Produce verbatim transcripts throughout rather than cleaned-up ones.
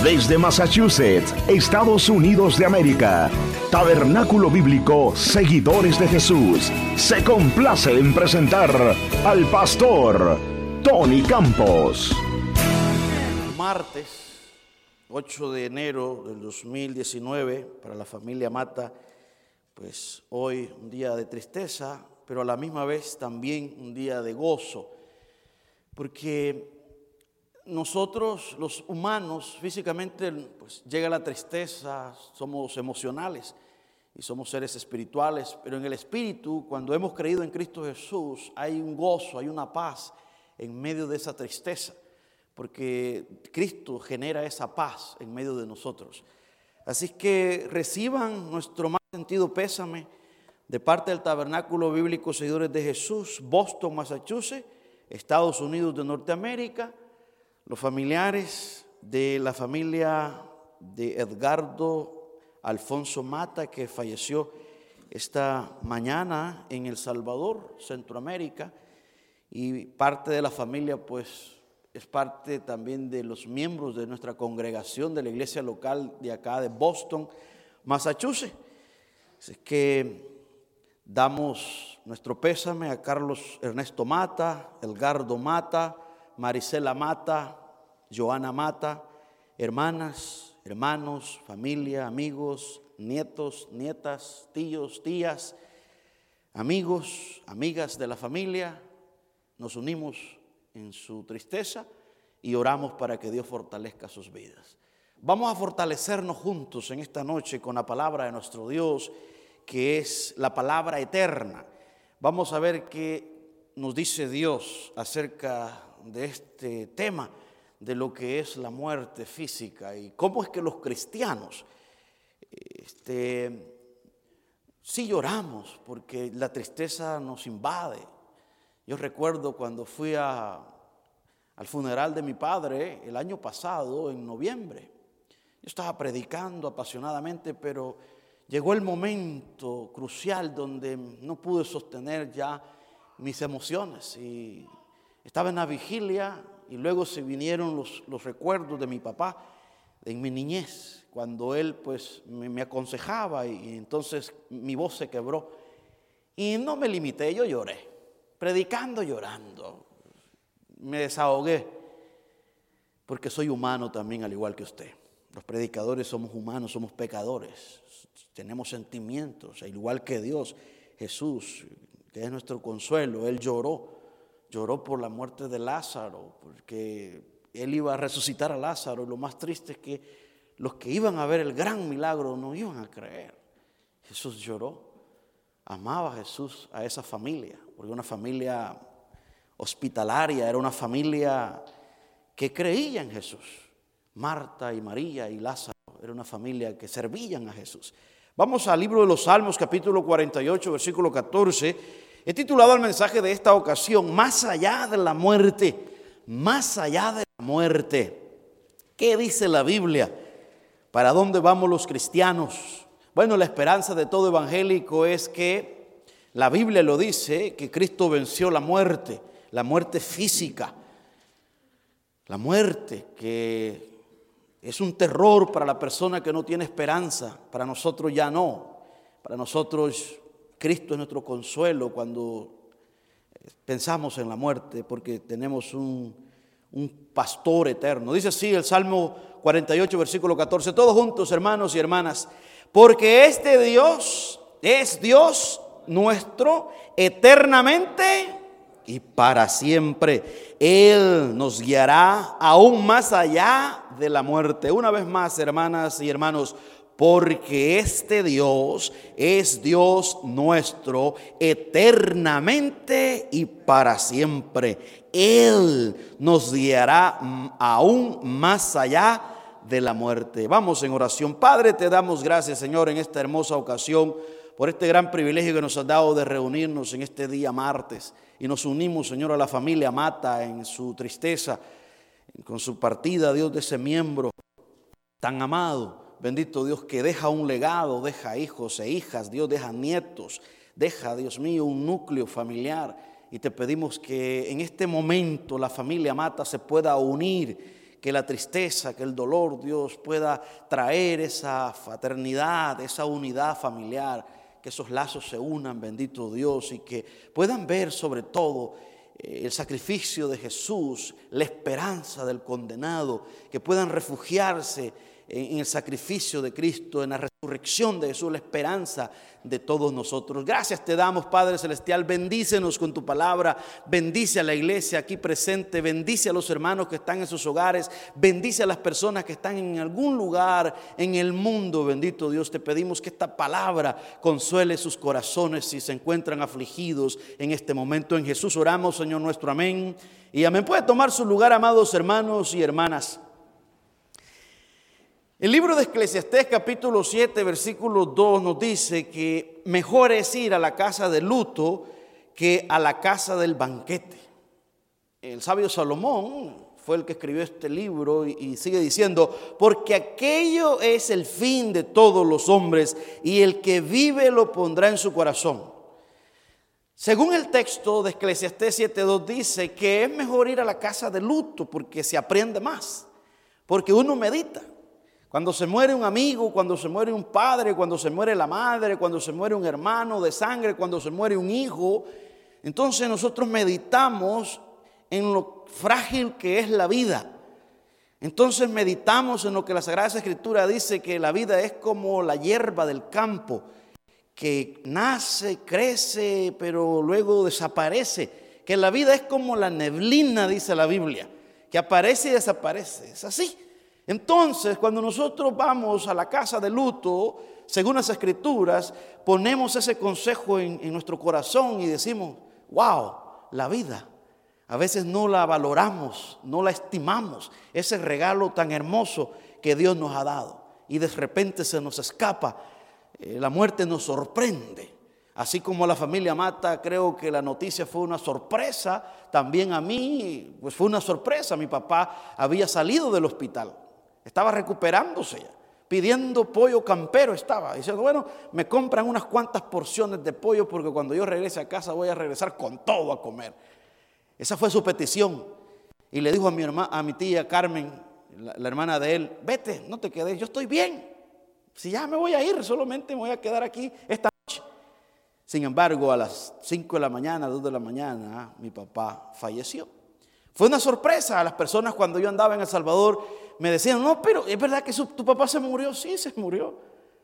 Desde Massachusetts, Estados Unidos de América, Tabernáculo Bíblico Seguidores de Jesús se complace en presentar al pastor Tony Campos. Martes ocho de enero del dos mil diecinueve, para la familia Mata, pues hoy un día de tristeza, pero a la misma vez también un día de gozo, porque nosotros los humanos físicamente pues llega la tristeza, somos emocionales y somos seres espirituales, pero en el espíritu, cuando hemos creído en Cristo Jesús, hay un gozo, hay una paz en medio de esa tristeza, porque Cristo genera esa paz en medio de nosotros. Así que reciban nuestro más sentido pésame de parte del Tabernáculo Bíblico Seguidores de Jesús, Boston, Massachusetts, Estados Unidos de Norteamérica, los familiares de la familia de Edgardo Alfonso Mata, que falleció esta mañana en El Salvador, Centroamérica, y parte de la familia pues es parte también de los miembros de nuestra congregación de la iglesia local de acá de Boston, Massachusetts. Así que damos nuestro pésame a Carlos Ernesto Mata, Edgardo Mata, Marisela Mata, Joana Mata, hermanas, hermanos, familia, amigos, nietos, nietas, tíos, tías, amigos, amigas de la familia. Nos unimos en su tristeza y oramos para que Dios fortalezca sus vidas. Vamos a fortalecernos juntos en esta noche con la palabra de nuestro Dios, que es la palabra eterna. Vamos a ver qué nos dice Dios acerca de este tema, de lo que es la muerte física y cómo es que los cristianos este, sí lloramos porque la tristeza nos invade. Yo recuerdo cuando fui a, al funeral de mi padre el año pasado, en noviembre. Yo estaba predicando apasionadamente, pero llegó el momento crucial donde no pude sostener ya mis emociones y estaba en la vigilia y luego se vinieron los, los recuerdos de mi papá en mi niñez, cuando él pues me, me aconsejaba y, y entonces mi voz se quebró y no me limité, yo lloré, predicando, llorando, me desahogué, porque soy humano también al igual que usted. Los predicadores somos humanos, somos pecadores, tenemos sentimientos, al igual que Dios. Jesús, que es nuestro consuelo, Él lloró. Lloró por la muerte de Lázaro, porque Él iba a resucitar a Lázaro. Y lo más triste es que los que iban a ver el gran milagro no iban a creer. Jesús lloró. Amaba a Jesús a esa familia, porque una familia hospitalaria, era una familia que creía en Jesús. Marta y María y Lázaro era una familia que servían a Jesús. Vamos al libro de los Salmos, capítulo cuarenta y ocho, versículo catorce. He titulado el mensaje de esta ocasión, Más allá de la muerte, más allá de la muerte. ¿Qué dice la Biblia? ¿Para dónde vamos los cristianos? Bueno, la esperanza de todo evangélico es que la Biblia lo dice, que Cristo venció la muerte, la muerte física. La muerte que es un terror para la persona que no tiene esperanza, para nosotros ya no, para nosotros Cristo es nuestro consuelo cuando pensamos en la muerte, porque tenemos un, un pastor eterno. Dice así el Salmo cuarenta y ocho, versículo catorce, todos juntos, hermanos y hermanas, porque este Dios es Dios nuestro eternamente y para siempre. Él nos guiará aún más allá de la muerte. Una vez más, hermanas y hermanos, porque este Dios es Dios nuestro eternamente y para siempre. Él nos guiará aún más allá de la muerte. Vamos en oración. Padre, te damos gracias, Señor, en esta hermosa ocasión, por este gran privilegio que nos has dado de reunirnos en este día martes. Y nos unimos, Señor, a la familia Mata en su tristeza, con su partida, Dios, de ese miembro tan amado. Bendito Dios, que deja un legado, deja hijos e hijas, Dios deja nietos, deja, Dios mío, un núcleo familiar. Y te pedimos que en este momento la familia Mata se pueda unir, que la tristeza, que el dolor, Dios pueda traer esa fraternidad, esa unidad familiar, que esos lazos se unan, bendito Dios, y que puedan ver sobre todo eh, el sacrificio de Jesús, la esperanza del condenado, que puedan refugiarse en el sacrificio de Cristo, en la resurrección de Jesús, la esperanza de todos nosotros. Gracias te damos, Padre Celestial. Bendícenos con tu palabra. Bendice a la iglesia aquí presente. Bendice a los hermanos que están en sus hogares. Bendice a las personas que están en algún lugar en el mundo. Bendito Dios, te pedimos que esta palabra consuele sus corazones si se encuentran afligidos en este momento. En Jesús oramos, Señor nuestro. Amén y amén. Puede tomar su lugar, amados hermanos y hermanas. El libro de Eclesiastés capítulo siete versículo dos nos dice que mejor es ir a la casa de luto que a la casa del banquete. El sabio Salomón fue el que escribió este libro y, y sigue diciendo: porque aquello es el fin de todos los hombres y el que vive lo pondrá en su corazón. Según el texto de Eclesiastés siete dos dice que es mejor ir a la casa de luto porque se aprende más, porque uno medita. Cuando se muere un amigo, cuando se muere un padre, cuando se muere la madre, cuando se muere un hermano de sangre, cuando se muere un hijo, entonces nosotros meditamos en lo frágil que es la vida. Entonces meditamos en lo que la Sagrada Escritura dice, que la vida es como la hierba del campo, que nace, crece, pero luego desaparece. Que la vida es como la neblina, dice la Biblia, que aparece y desaparece. Es así. Entonces, cuando nosotros vamos a la casa de luto, según las Escrituras, ponemos ese consejo en, en nuestro corazón y decimos: wow, la vida. A veces no la valoramos, no la estimamos, ese regalo tan hermoso que Dios nos ha dado. Y de repente se nos escapa, eh, la muerte nos sorprende. Así como a la familia Mata, creo que la noticia fue una sorpresa, también a mí pues fue una sorpresa. Mi papá había salido del hospital. Estaba recuperándose ya, pidiendo pollo campero estaba, diciendo: bueno, me compran unas cuantas porciones de pollo porque cuando yo regrese a casa voy a regresar con todo a comer. Esa fue su petición. Y le dijo a mi, herma, a mi tía Carmen, la, la hermana de él: vete, no te quedes, yo estoy bien. Si ya me voy a ir, solamente me voy a quedar aquí esta noche. Sin embargo, a las cinco de la mañana, dos de la mañana, mi papá falleció. Fue una sorpresa a las personas. Cuando yo andaba en El Salvador me decían: no, pero es verdad que su, tu papá se murió. Sí, se murió.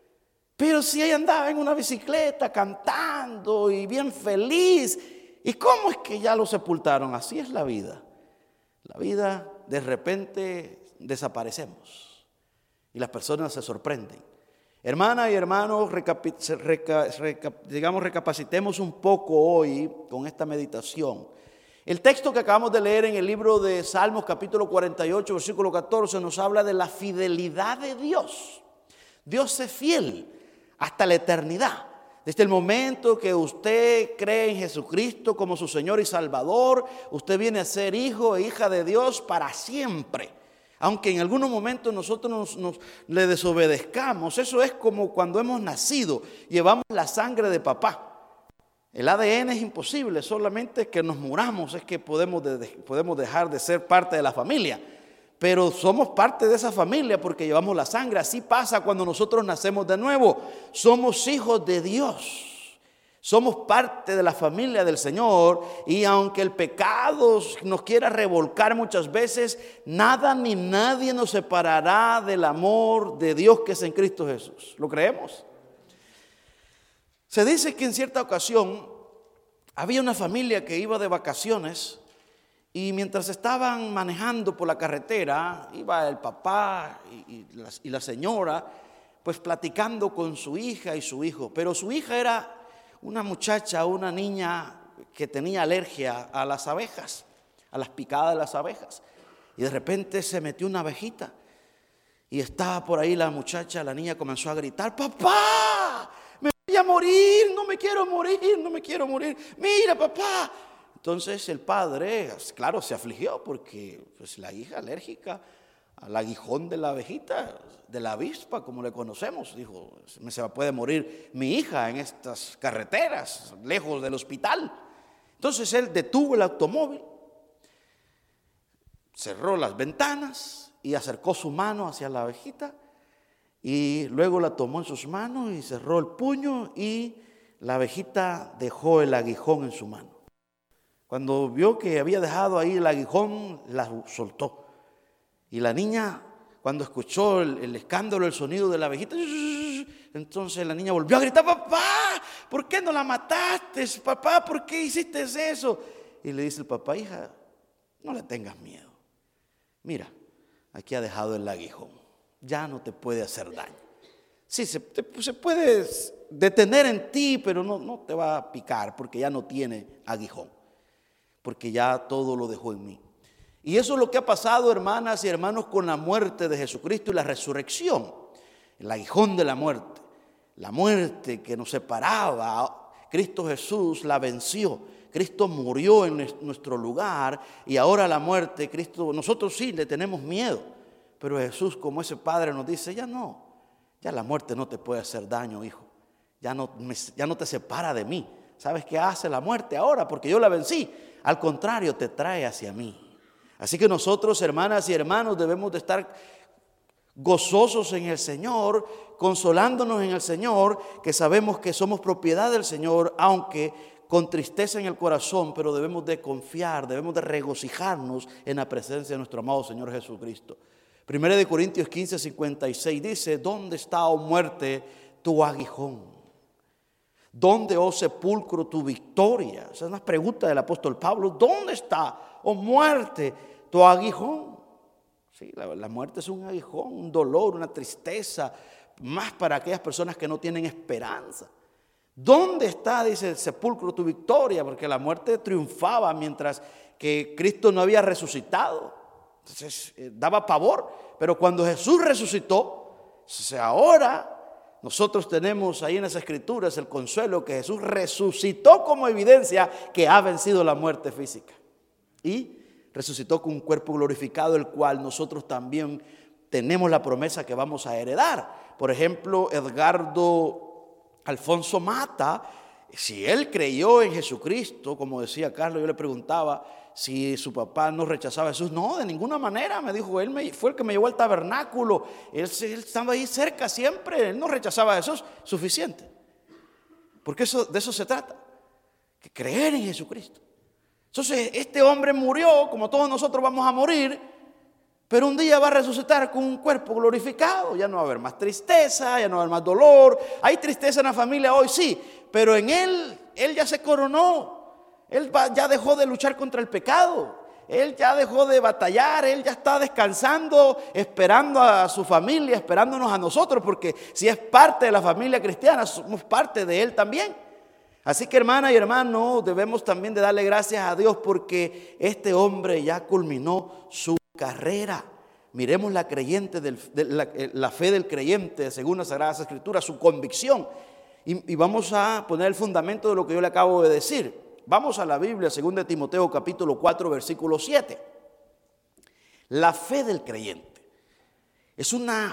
Pero si ella andaba en una bicicleta cantando y bien feliz. ¿Y cómo es que ya lo sepultaron? Así es la vida. La vida, de repente desaparecemos y las personas se sorprenden. Hermanas y hermanos, recapi, reca, reca, digamos, recapacitemos un poco hoy con esta meditación. El texto que acabamos de leer en el libro de Salmos capítulo cuarenta y ocho versículo catorce nos habla de la fidelidad de Dios. Dios es fiel hasta la eternidad. Desde el momento que usted cree en Jesucristo como su Señor y Salvador, usted viene a ser hijo e hija de Dios para siempre. Aunque en algunos momentos nosotros nos, nos le desobedezcamos, eso es como cuando hemos nacido, llevamos la sangre de papá. El A D N es imposible, solamente que nos muramos es que podemos, de, podemos dejar de ser parte de la familia. Pero somos parte de esa familia porque llevamos la sangre. Así pasa cuando nosotros nacemos de nuevo. Somos hijos de Dios. Somos parte de la familia del Señor. Y aunque el pecado nos quiera revolcar muchas veces, nada ni nadie nos separará del amor de Dios que es en Cristo Jesús. ¿Lo creemos? Se dice que en cierta ocasión había una familia que iba de vacaciones y mientras estaban manejando por la carretera, iba el papá y, y, la, y la señora pues platicando con su hija y su hijo. Pero su hija era una muchacha, una niña que tenía alergia a las abejas, a las picadas de las abejas. Y de repente se metió una abejita y estaba por ahí la muchacha, la niña comenzó a gritar: ¡papá! Me voy a morir, no me quiero morir, no me quiero morir. Mira, papá. Entonces el padre, claro, se afligió porque pues, la hija alérgica al aguijón de la abejita, de la avispa, como le conocemos, dijo: se puede morir mi hija en estas carreteras, lejos del hospital. Entonces él detuvo el automóvil, cerró las ventanas y acercó su mano hacia la abejita y luego la tomó en sus manos y cerró el puño y la abejita dejó el aguijón en su mano. Cuando vio que había dejado ahí el aguijón, la soltó. Y la niña, cuando escuchó el, el escándalo, el sonido de la abejita, entonces la niña volvió a gritar: papá, ¿por qué no la mataste? Papá, ¿por qué hiciste eso? Y le dice el papá: hija, no le tengas miedo. Mira, aquí ha dejado el aguijón. Ya no te puede hacer daño. Sí, se, te, se puede detener en ti, pero no, no te va a picar porque ya no tiene aguijón. Porque ya todo lo dejó en mí. Y eso es lo que ha pasado, hermanas y hermanos, con la muerte de Jesucristo y la resurrección. El aguijón de la muerte. La muerte que nos separaba, Cristo Jesús la venció. Cristo murió en nuestro lugar y ahora la muerte, Cristo, nosotros sí le tenemos miedo. Pero Jesús, como ese Padre, nos dice: ya no, ya la muerte no te puede hacer daño, hijo. Ya no, me, ya no te separa de mí. ¿Sabes qué hace la muerte ahora? Porque yo la vencí. Al contrario, te trae hacia mí. Así que nosotros, hermanas y hermanos, debemos de estar gozosos en el Señor, consolándonos en el Señor, que sabemos que somos propiedad del Señor, aunque con tristeza en el corazón, pero debemos de confiar, debemos de regocijarnos en la presencia de nuestro amado Señor Jesucristo. Primera de Corintios quince, cincuenta y seis dice: ¿dónde está, oh muerte, tu aguijón? ¿Dónde, oh sepulcro, tu victoria? Esa es una pregunta del apóstol Pablo. ¿Dónde está, oh muerte, tu aguijón? Sí, la, la muerte es un aguijón, un dolor, una tristeza, más para aquellas personas que no tienen esperanza. ¿Dónde está, dice el sepulcro, tu victoria? Porque la muerte triunfaba mientras que Cristo no había resucitado. Entonces eh, daba pavor. Pero cuando Jesús resucitó, ahora nosotros tenemos ahí en las Escrituras el consuelo que Jesús resucitó como evidencia que ha vencido la muerte física. Y resucitó con un cuerpo glorificado, el cual nosotros también tenemos la promesa que vamos a heredar. Por ejemplo, Edgardo Alfonso Mata, si él creyó en Jesucristo, como decía Carlos, yo le preguntaba si su papá no rechazaba a Jesús. No, de ninguna manera, me dijo, él me, fue el que me llevó al tabernáculo, él, él estaba ahí cerca siempre, él no rechazaba a Jesús, suficiente. Porque eso, de eso se trata, que creer en Jesucristo. Entonces este hombre murió, como todos nosotros vamos a morir, pero un día va a resucitar con un cuerpo glorificado. Ya no va a haber más tristeza, ya no va a haber más dolor. Hay tristeza en la familia hoy, sí, pero en él, él ya se coronó. Él ya dejó de luchar contra el pecado. Él ya dejó de batallar. Él ya está descansando, esperando a su familia, esperándonos a nosotros, porque si es parte de la familia cristiana, somos parte de él también. Así que, hermana y hermano, debemos también de darle gracias a Dios porque este hombre ya culminó su carrera. Miremos la, creyente del, de la, la fe del creyente según las Sagradas Escrituras, su convicción. Y, y vamos a poner el fundamento de lo que yo le acabo de decir. Vamos a la Biblia, según de Timoteo capítulo cuatro, versículo siete. La fe del creyente es una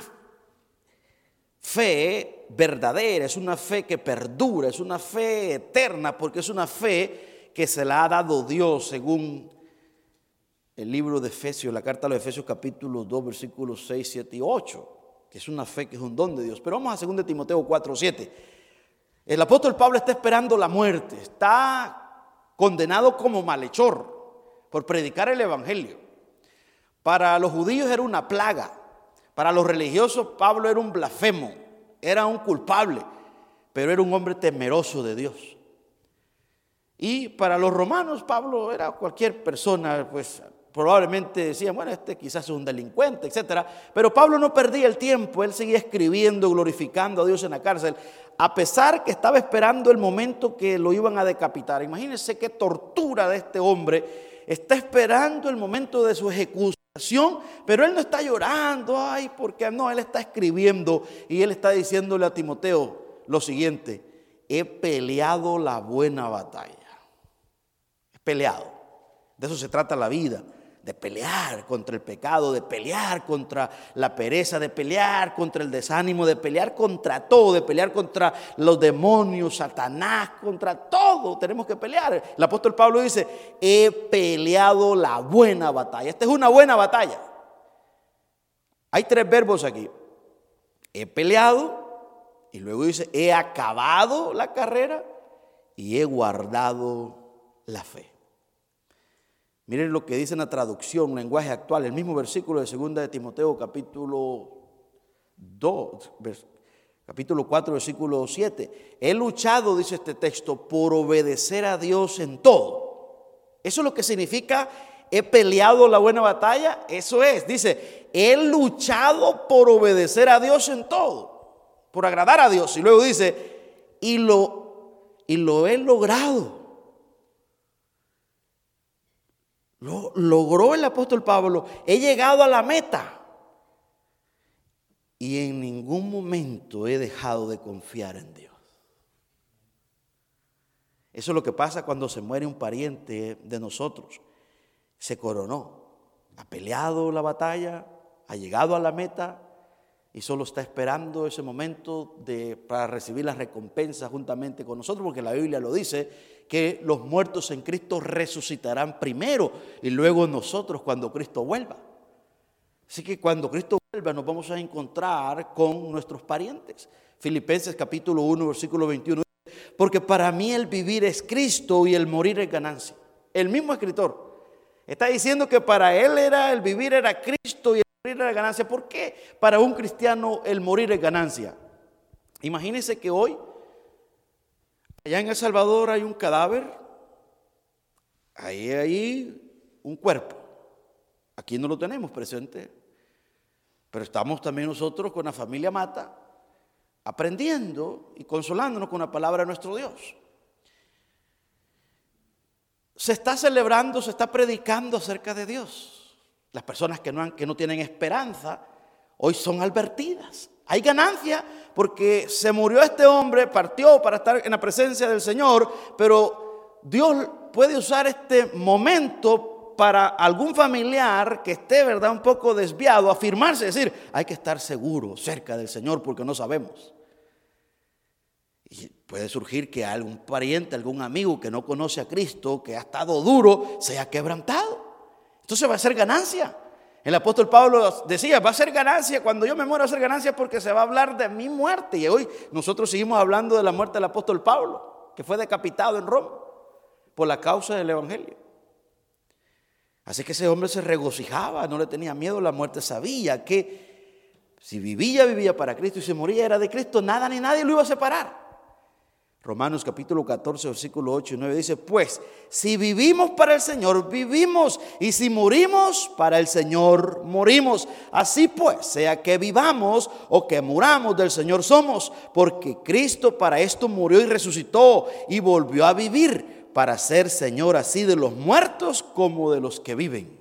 fe verdadera, es una fe que perdura, es una fe eterna, porque es una fe que se la ha dado Dios, según el libro de Efesios, la carta a los Efesios capítulo dos, versículos seis, siete y ocho, que es una fe que es un don de Dios. Pero vamos a según de Timoteo cuatro, siete. El apóstol Pablo está esperando la muerte, está condenado como malhechor por predicar el evangelio. Para los judíos era una plaga, para los religiosos Pablo era un blasfemo, era un culpable, pero era un hombre temeroso de Dios. Y para los romanos Pablo era cualquier persona, pues probablemente decían, bueno, este quizás es un delincuente, etcétera. Pero Pablo no perdía el tiempo, él seguía escribiendo, glorificando a Dios en la cárcel, a pesar que estaba esperando el momento que lo iban a decapitar. Imagínense qué tortura de este hombre. Está esperando el momento de su ejecución, pero él no está llorando, ay, porque no, él está escribiendo y él está diciéndole a Timoteo lo siguiente: he peleado la buena batalla. He peleado. De eso se trata la vida. De pelear contra el pecado, de pelear contra la pereza, de pelear contra el desánimo, de pelear contra todo, de pelear contra los demonios, Satanás, contra todo tenemos que pelear. El apóstol Pablo dice, he peleado la buena batalla. Esta es una buena batalla. Hay tres verbos aquí. He peleado, y luego dice, he acabado la carrera y he guardado la fe. Miren lo que dice en la traducción, lenguaje actual, el mismo versículo de segunda de Timoteo, capítulo dos, capítulo cuatro, versículo siete. He luchado, dice este texto, por obedecer a Dios en todo. Eso es lo que significa he peleado la buena batalla. Eso es, dice, he luchado por obedecer a Dios en todo, por agradar a Dios. Y luego dice, y lo, y lo he logrado. Lo logró el apóstol Pablo. He llegado a la meta. Y en ningún momento he dejado de confiar en Dios. Eso es lo que pasa cuando se muere un pariente de nosotros. Se coronó, ha peleado la batalla, ha llegado a la meta y solo está esperando ese momento de, para recibir la recompensa juntamente con nosotros, porque la Biblia lo dice, que los muertos en Cristo resucitarán primero y luego nosotros cuando Cristo vuelva. Así que cuando Cristo vuelva nos vamos a encontrar con nuestros parientes. Filipenses capítulo uno, versículo veintiuno. Porque para mí el vivir es Cristo y el morir es ganancia. El mismo escritor está diciendo que para él era el vivir era Cristo y el morir era ganancia. ¿Por qué para un cristiano el morir es ganancia? Imagínense que hoy allá en El Salvador hay un cadáver, ahí hay un cuerpo. Aquí no lo tenemos presente, pero estamos también nosotros con la familia Mata aprendiendo y consolándonos con la palabra de nuestro Dios. Se está celebrando, se está predicando acerca de Dios. Las personas que no, han, que no tienen esperanza hoy son advertidas. Hay ganancia porque se murió este hombre, partió para estar en la presencia del Señor, pero Dios puede usar este momento para algún familiar que esté, ¿verdad?, un poco desviado, afirmarse, decir, hay que estar seguro cerca del Señor porque no sabemos. Y puede surgir que algún pariente, algún amigo que no conoce a Cristo, que ha estado duro, sea quebrantado. Entonces va a ser ganancia. El apóstol Pablo decía, va a ser ganancia, cuando yo me muera va a ser ganancia porque se va a hablar de mi muerte. Y hoy nosotros seguimos hablando de la muerte del apóstol Pablo, que fue decapitado en Roma por la causa del evangelio. Así que ese hombre se regocijaba, no le tenía miedo a la muerte, sabía que si vivía, vivía para Cristo y si moría era de Cristo, nada ni nadie lo iba a separar. Romanos capítulo catorce, versículo ocho y nueve dice, pues si vivimos para el Señor, vivimos, y si morimos, para el Señor morimos. Así pues, sea que vivamos o que muramos, del Señor somos, porque Cristo para esto murió y resucitó y volvió a vivir, para ser Señor así de los muertos como de los que viven.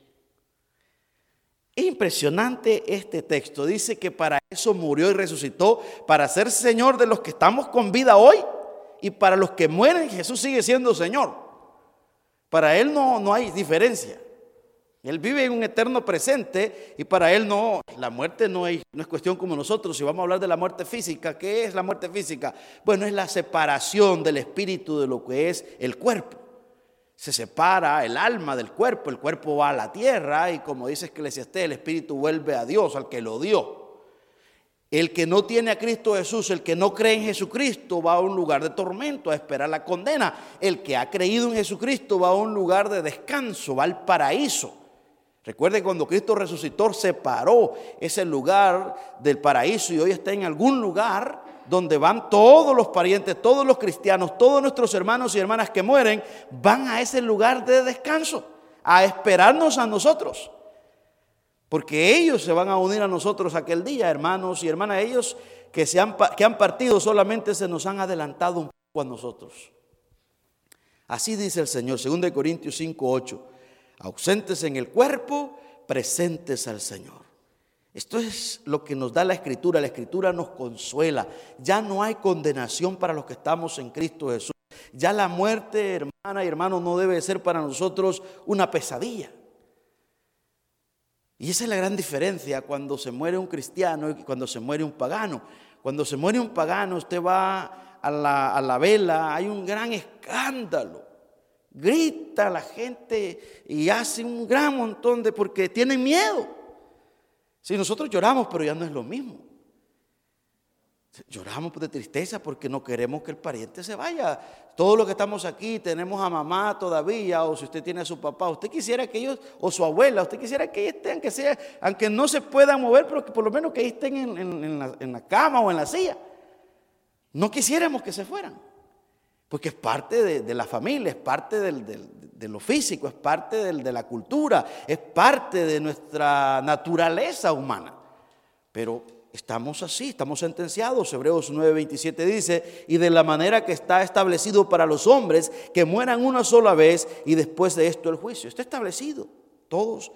Es impresionante este texto. Dice que para eso murió y resucitó, para ser Señor de los que estamos con vida hoy y para los que mueren. Jesús sigue siendo Señor. Para Él no, no hay diferencia. Él vive en un eterno presente y para Él no, la muerte no es, no es cuestión como nosotros. Si vamos a hablar de la muerte física, ¿qué es la muerte física? Bueno, es la separación del espíritu de lo que es el cuerpo. Se separa el alma del cuerpo, el cuerpo va a la tierra y como dice Eclesiastés, el espíritu vuelve a Dios, al que lo dio. El que no tiene a Cristo Jesús, el que no cree en Jesucristo, va a un lugar de tormento, a esperar la condena. El que ha creído en Jesucristo va a un lugar de descanso, va al paraíso. Recuerde cuando Cristo resucitó, separó ese lugar del paraíso y hoy está en algún lugar donde van todos los parientes, todos los cristianos, todos nuestros hermanos y hermanas que mueren, van a ese lugar de descanso, a esperarnos a nosotros. Porque ellos se van a unir a nosotros aquel día, hermanos y hermanas. Ellos que, se han, que han partido solamente se nos han adelantado un poco a nosotros. Así dice el Señor, segunda de Corintios cinco, ocho. Ausentes en el cuerpo, presentes al Señor. Esto es lo que nos da la Escritura. La Escritura nos consuela. Ya no hay condenación para los que estamos en Cristo Jesús. Ya la muerte, hermana y hermano, no debe ser para nosotros una pesadilla. Y esa es la gran diferencia cuando se muere un cristiano y cuando se muere un pagano. Cuando se muere un pagano, usted va a la, a la vela, hay un gran escándalo. Grita la gente y hace un gran montón de, porque tienen miedo. Sí, nosotros lloramos, pero ya no es lo mismo. Lloramos de tristeza porque no queremos que el pariente se vaya. Todos los que estamos aquí tenemos a mamá todavía, o si usted tiene a su papá, usted quisiera que ellos, o su abuela, usted quisiera que ellos estén, que sea, aunque no se puedan mover, pero que por lo menos que ellos estén en, en, en, la, en la cama o en la silla. No quisiéramos que se fueran, porque es parte de, de la familia, es parte del, del, de lo físico, es parte del, de la cultura, es parte de nuestra naturaleza humana. Pero estamos así, estamos sentenciados. Hebreos nueve veintisiete dice: y de la manera que está establecido para los hombres que mueran una sola vez y después de esto el juicio. Está establecido. Todos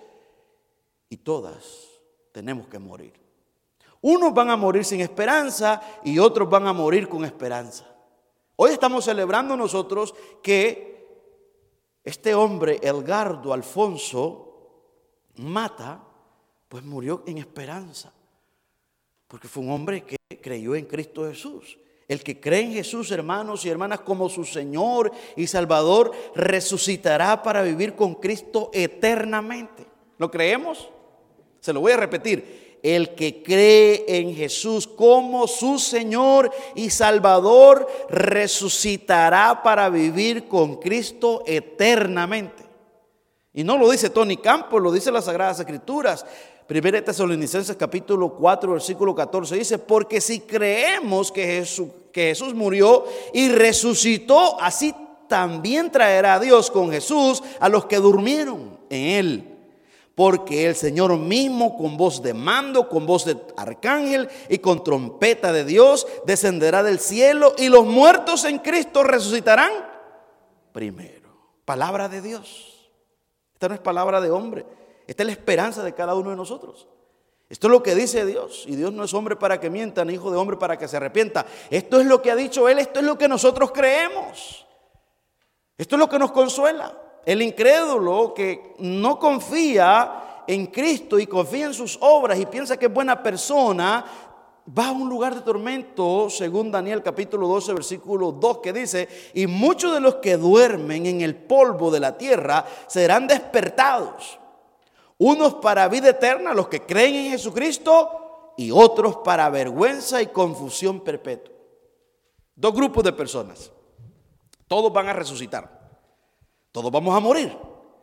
y todas tenemos que morir. Unos van a morir sin esperanza y otros van a morir con esperanza. Hoy estamos celebrando nosotros que este hombre, Edgardo Alfonso Mata, pues murió en esperanza. Porque fue un hombre que creyó en Cristo Jesús. El que cree en Jesús, hermanos y hermanas, como su Señor y Salvador, resucitará para vivir con Cristo eternamente. ¿Lo creemos? Se lo voy a repetir. El que cree en Jesús como su Señor y Salvador, resucitará para vivir con Cristo eternamente. Y no lo dice Tony Campos, lo dice las Sagradas Escrituras. Primera de Tesalonicenses capítulo cuatro versículo catorce dice: porque si creemos que Jesús, que Jesús murió y resucitó, así también traerá a Dios con Jesús a los que durmieron en él. Porque el Señor mismo, con voz de mando, con voz de arcángel y con trompeta de Dios, descenderá del cielo, y los muertos en Cristo resucitarán primero. Palabra de Dios. Esta no es palabra de hombre. Esta es la esperanza de cada uno de nosotros. Esto es lo que dice Dios. Y Dios no es hombre para que mienta, ni hijo de hombre para que se arrepienta. Esto es lo que ha dicho Él. Esto es lo que nosotros creemos. Esto es lo que nos consuela. El incrédulo que no confía en Cristo y confía en sus obras y piensa que es buena persona, va a un lugar de tormento, según Daniel capítulo doce versículo dos, que dice: y muchos de los que duermen en el polvo de la tierra serán despertados. Unos para vida eterna, los que creen en Jesucristo, y otros para vergüenza y confusión perpetua. Dos grupos de personas. Todos van a resucitar. Todos vamos a morir.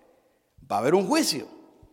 Va a haber un juicio.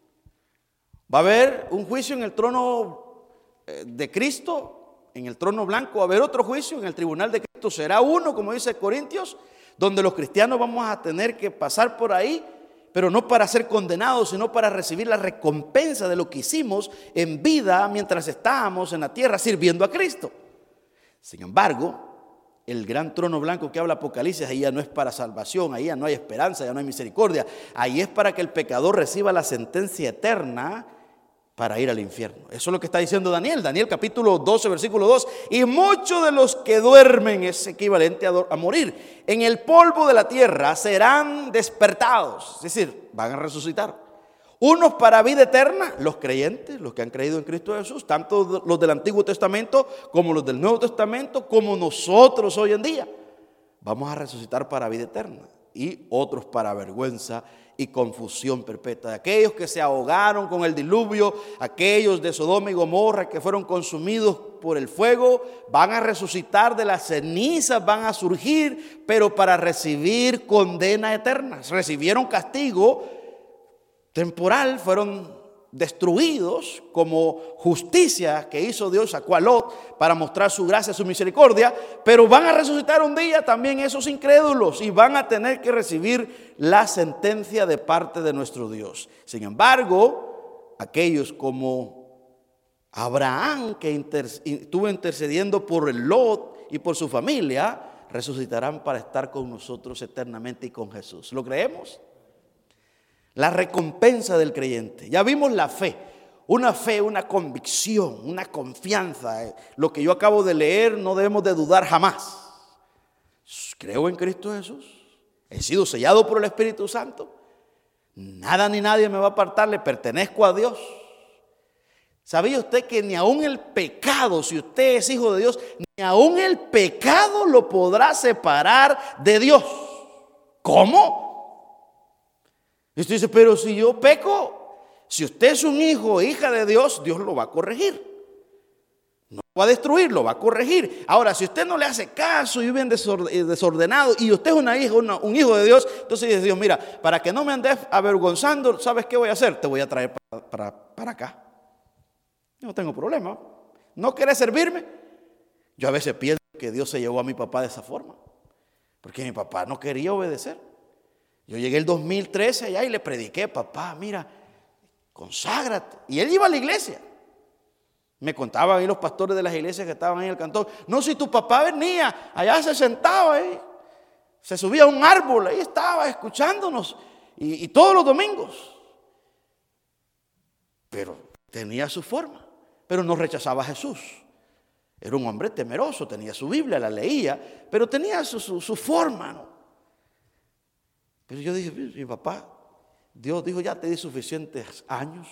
Va a haber un juicio en el trono de Cristo, en el trono blanco. Va a haber otro juicio en el tribunal de Cristo. Será uno, como dice Corintios, donde los cristianos vamos a tener que pasar por ahí, pero no para ser condenados, sino para recibir la recompensa de lo que hicimos en vida mientras estábamos en la tierra sirviendo a Cristo. Sin embargo, el gran trono blanco que habla Apocalipsis, ahí ya no es para salvación, ahí ya no hay esperanza, ya no hay misericordia. Ahí es para que el pecador reciba la sentencia eterna para ir al infierno. Eso es lo que está diciendo Daniel. Daniel capítulo doce versículo dos. Y muchos de los que duermen, es equivalente a, a morir, en el polvo de la tierra serán despertados. Es decir, van a resucitar. Unos para vida eterna, los creyentes, los que han creído en Cristo Jesús, tanto los del Antiguo Testamento como los del Nuevo Testamento, como nosotros hoy en día. Vamos a resucitar para vida eterna. Y otros para vergüenza y confusión perpetua. De aquellos que se ahogaron con el diluvio, aquellos de Sodoma y Gomorra que fueron consumidos por el fuego, van a resucitar de las cenizas, van a surgir, pero para recibir condena eterna. Recibieron castigo temporal, fueron destruidos como justicia que hizo Dios, sacó a Lot para mostrar su gracia, su misericordia, pero van a resucitar un día también esos incrédulos y van a tener que recibir la sentencia de parte de nuestro Dios. Sin embargo, aquellos como Abraham, que inter, estuvo intercediendo por el Lot y por su familia, resucitarán para estar con nosotros eternamente y con Jesús. ¿Lo creemos? La recompensa del creyente. Ya vimos la fe, una fe, una convicción, una confianza. Lo que yo acabo de leer no debemos de dudar jamás. Creo en Cristo Jesús, he sido sellado por el Espíritu Santo, nada ni nadie me va a apartar, le pertenezco a Dios. ¿Sabía usted que ni aun el pecado, si usted es hijo de Dios, ni aun el pecado lo podrá separar de Dios? ¿Cómo? Y usted dice, pero si yo peco, Si usted es un hijo o hija de Dios, Dios lo va a corregir. No lo va a destruir, lo va a corregir. Ahora, si usted no le hace caso y vive desordenado y usted es una hija, una, un hijo de Dios, entonces dice Dios, mira, para que no me andes avergonzando, ¿sabes qué voy a hacer? Te voy a traer para, para, para acá. Yo no tengo problema. ¿No querés servirme? Yo a veces pienso que Dios se llevó a mi papá de esa forma, porque mi papá no quería obedecer. Yo llegué el dos mil trece allá y le prediqué, papá, mira, conságrate. Y él iba a la iglesia. Me contaban ahí los pastores de las iglesias que estaban ahí en el cantón. No, si tu papá venía, allá se sentaba ahí, se subía a un árbol, ahí estaba escuchándonos, y, y todos los domingos. Pero tenía su forma, pero no rechazaba a Jesús. Era un hombre temeroso, tenía su Biblia, la leía, pero tenía su, su, su forma, ¿no? Pero yo dije, mi papá, Dios dijo, ya te di suficientes años.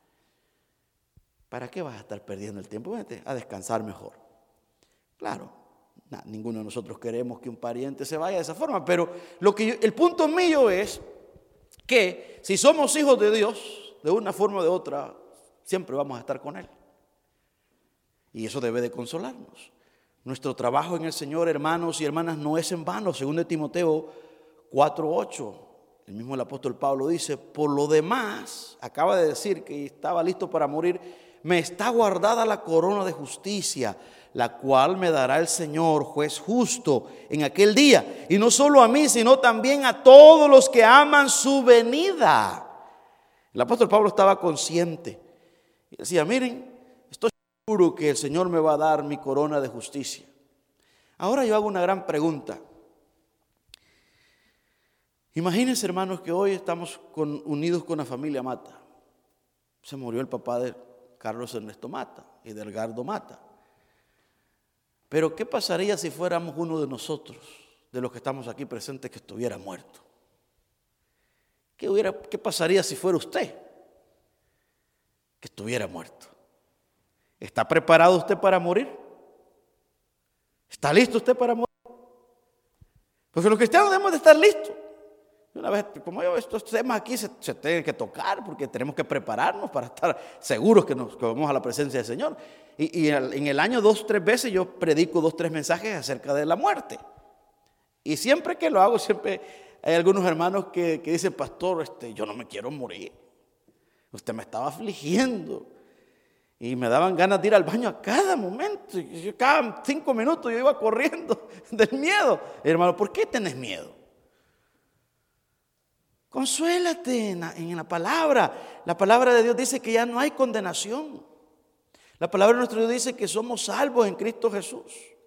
¿Para qué vas a estar perdiendo el tiempo? Vete a descansar mejor. Claro, nah, ninguno de nosotros queremos que un pariente se vaya de esa forma, pero lo que yo, el punto mío es que si somos hijos de Dios, de una forma o de otra, siempre vamos a estar con Él. Y eso debe de consolarnos. Nuestro trabajo en el Señor, hermanos y hermanas, no es en vano. Según de Timoteo cuatro ocho, el mismo el apóstol Pablo dice, por lo demás, acaba de decir que estaba listo para morir, me está guardada la corona de justicia, la cual me dará el Señor, juez justo, en aquel día. Y no solo a mí, sino también a todos los que aman su venida. El apóstol Pablo estaba consciente. Y decía, miren, estoy seguro que el Señor me va a dar mi corona de justicia. Ahora yo hago una gran pregunta. Imagínense, hermanos, que hoy estamos con, unidos con la familia Mata. Se murió el papá de Carlos Ernesto Mata y de Edgardo Mata. Pero ¿qué pasaría si fuéramos uno de nosotros, de los que estamos aquí presentes, que estuviera muerto? ¿Qué, hubiera, qué pasaría si fuera usted que estuviera muerto? ¿Está preparado usted para morir? ¿Está listo usted para morir? Porque los cristianos debemos de estar listos. Una vez, como yo, estos temas aquí se, se tienen que tocar porque tenemos que prepararnos para estar seguros que nos que vamos a la presencia del Señor. Y, y en el año dos, tres veces yo predico dos, tres mensajes acerca de la muerte. Y siempre que lo hago, siempre hay algunos hermanos que, que dicen, pastor, este, yo no me quiero morir. Usted me estaba afligiendo. Y me daban ganas de ir al baño a cada momento. Y yo, cada cinco minutos yo iba corriendo del miedo. Y, hermano, ¿por qué tenés miedo? Consuélate en la, en la palabra. La palabra de Dios dice que ya no hay condenación. La palabra de nuestro Dios dice que somos salvos en Cristo Jesús.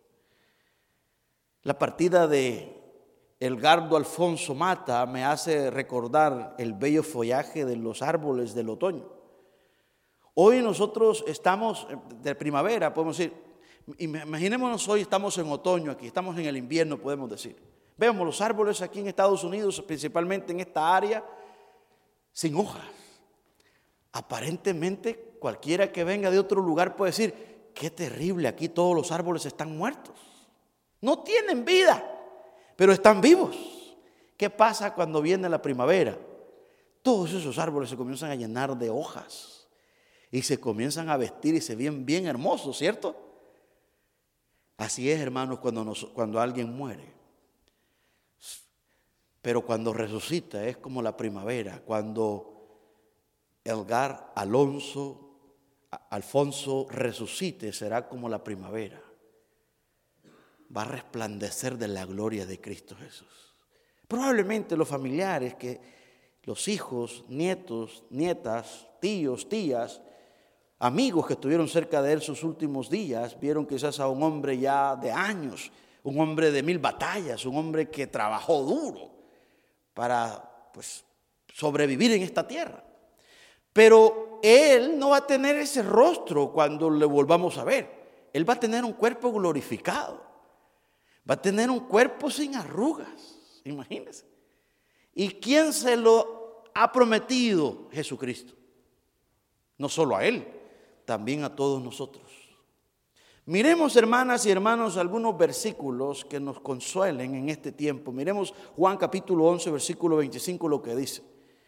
La partida de Edgardo Alfonso Mata me hace recordar el bello follaje de los árboles del otoño. Hoy nosotros estamos de primavera, podemos decir, imaginémonos hoy estamos en otoño aquí, estamos en el invierno, podemos decir. Vemos los árboles aquí en Estados Unidos, principalmente en esta área, sin hojas. Aparentemente cualquiera que venga de otro lugar puede decir, qué terrible, aquí todos los árboles están muertos. No tienen vida, pero están vivos. ¿Qué pasa cuando viene la primavera? Todos esos árboles se comienzan a llenar de hojas y se comienzan a vestir y se ven bien hermosos, ¿cierto? Así es, hermanos, cuando, nos, cuando alguien muere. Pero cuando resucita es como la primavera. Cuando Edgar Alonso, Alfonso resucite, será como la primavera. Va a resplandecer de la gloria de Cristo Jesús. Probablemente los familiares, que los hijos, nietos, nietas, tíos, tías, amigos que estuvieron cerca de él sus últimos días, vieron quizás a un hombre ya de años, un hombre de mil batallas, un hombre que trabajó duro para pues, sobrevivir en esta tierra. Pero él no va a tener ese rostro cuando le volvamos a ver. Él va a tener un cuerpo glorificado. Va a tener un cuerpo sin arrugas. Imagínense. ¿Y quién se lo ha prometido? Jesucristo. No solo a él, también a todos nosotros. Miremos, hermanas y hermanos, algunos versículos que nos consuelen en este tiempo. Miremos Juan capítulo once, versículo veinticinco, lo que dice.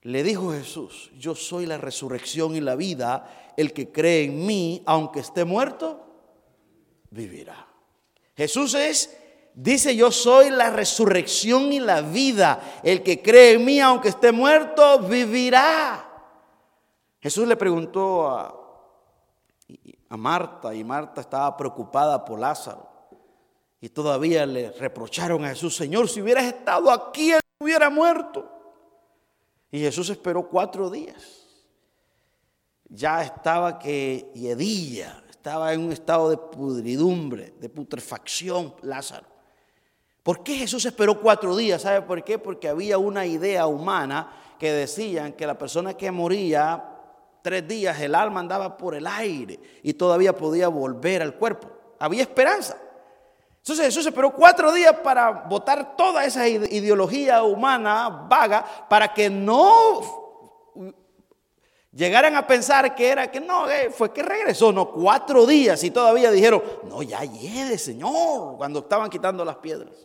Le dijo Jesús: yo soy la resurrección y la vida. El que cree en mí, aunque esté muerto, vivirá. Jesús es, dice: yo soy la resurrección y la vida. El que cree en mí, aunque esté muerto, vivirá. Jesús le preguntó a, a Marta, y Marta estaba preocupada por Lázaro. Y todavía le reprocharon a Jesús: Señor, si hubieras estado aquí, él hubiera muerto. Y Jesús esperó cuatro días. Ya estaba que hedía, estaba en un estado de pudridumbre, de putrefacción Lázaro. ¿Por qué Jesús esperó cuatro días? ¿Sabe por qué? Porque había una idea humana que decían que la persona que moría tres días, el alma andaba por el aire y todavía podía volver al cuerpo. Había esperanza. Entonces Jesús esperó cuatro días para botar toda esa ideología humana vaga, para que no llegaran a pensar que era que no, eh, fue que regresó, no, cuatro días y todavía dijeron: no, ya llegue, Señor, cuando estaban quitando las piedras.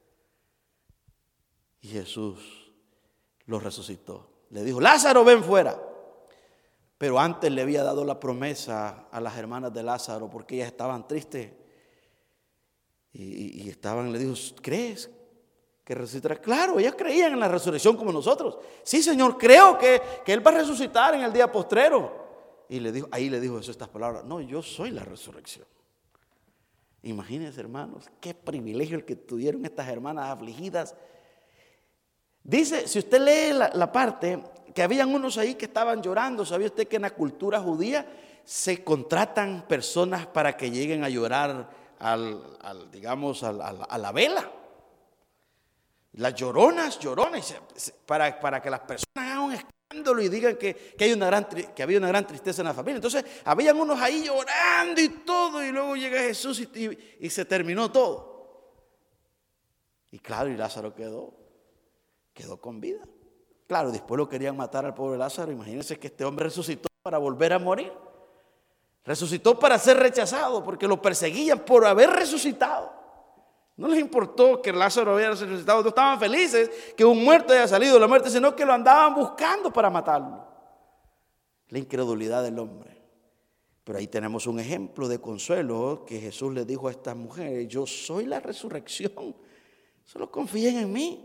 Y Jesús lo resucitó. Le dijo: Lázaro, ven fuera. Pero antes le había dado la promesa a las hermanas de Lázaro, porque ellas estaban tristes. Y, y estaban, le dijo: ¿crees que resucitará? Claro, ellas creían en la resurrección como nosotros. Sí, Señor, creo que, que Él va a resucitar en el día postrero. Y le dijo, ahí le dijo Jesús estas palabras: no, yo soy la resurrección. Imagínense, hermanos, qué privilegio el que tuvieron estas hermanas afligidas. Dice, si usted lee la, la parte, que habían unos ahí que estaban llorando. ¿Sabía usted que en la cultura judía se contratan personas para que lleguen a llorar Al, al, digamos, al, al, a la vela? Las lloronas, llorones, para, para que las personas hagan un escándalo y digan que, que, hay una gran, que había una gran tristeza en la familia. Entonces, habían unos ahí llorando y todo, y luego llega Jesús y, y, y se terminó todo. Y claro, y Lázaro quedó, quedó con vida. Claro, después lo querían matar al pobre Lázaro. Imagínense que este hombre resucitó para volver a morir. Resucitó para ser rechazado, porque lo perseguían por haber resucitado. No les importó que Lázaro había resucitado. No estaban felices que un muerto haya salido de la muerte, sino que lo andaban buscando para matarlo. La incredulidad del hombre. Pero ahí tenemos un ejemplo de consuelo que Jesús le dijo a estas mujeres: yo soy la resurrección, solo confíen en mí.